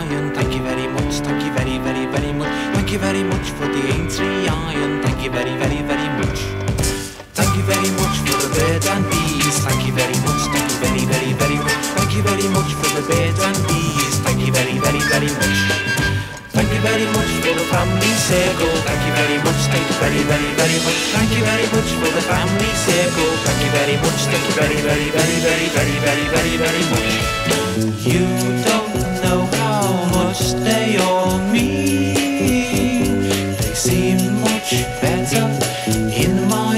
iron. Thank you very much. Thank you very, very, very much. Thank you very much for the aintree iron. Thank you very, very, very much. Thank you very much for the birds and bees. Thank you very much. Thank you very, very, very much. Thank you very much for the birds and bees. Thank you very, very, very much. Thank you very much for the family circle. Thank you very much. Thank you very, very, very much. Thank you very much for the family circle. Thank you very much. Thank you very, very, very, very, very, very, very, very much. You don't know how much they all mean. They seem much better in my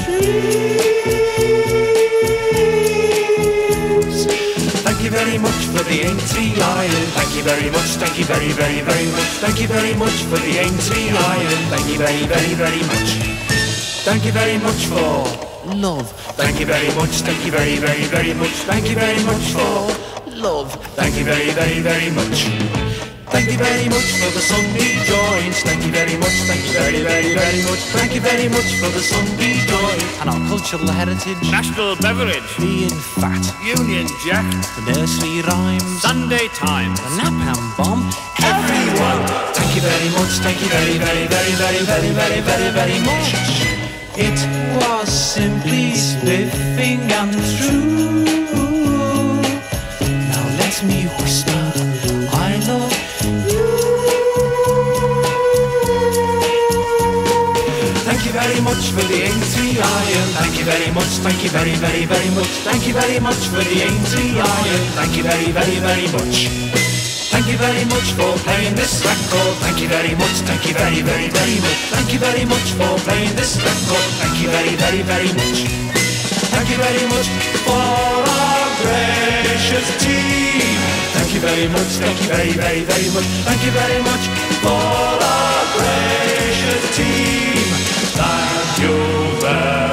dreams. Thank you very much for the Aintree iron. Thank you very much. Thank you very, very, very much. Thank you very much for the Aintree iron. Thank you very, very, very much. Thank you very much for love. Thank you very much. Thank you very, very, very much. Thank you very much for love. Thank you very, very, very much. Thank you very much for the Sunday joints. Thank you very much. Thank you very, very, very much. Thank you very much for the Sunday joints and our cultural heritage. National beverage. Being fat. Union Jack. The nursery rhymes. Sunday Times. The Napalm bomb. Everyone. Thank you very much. Thank you very, very, very, very, very, very, very, very much. It was simply spiffing and true. Now let me whisper, I love you. Thank you very much for the Aintree iron. Thank you very much. Thank you very, very, very much. Thank you very much for the Aintree iron. Thank you very, very, very much. Thank you very much for playing this record. Thank you very much. Thank you very, very, very much. Thank you very much for playing this record. Thank you very, very, very much. Thank you very much for our gracious team. Thank you very much. Thank you very, very, very much. Thank you very much for our gracious team. Thank you very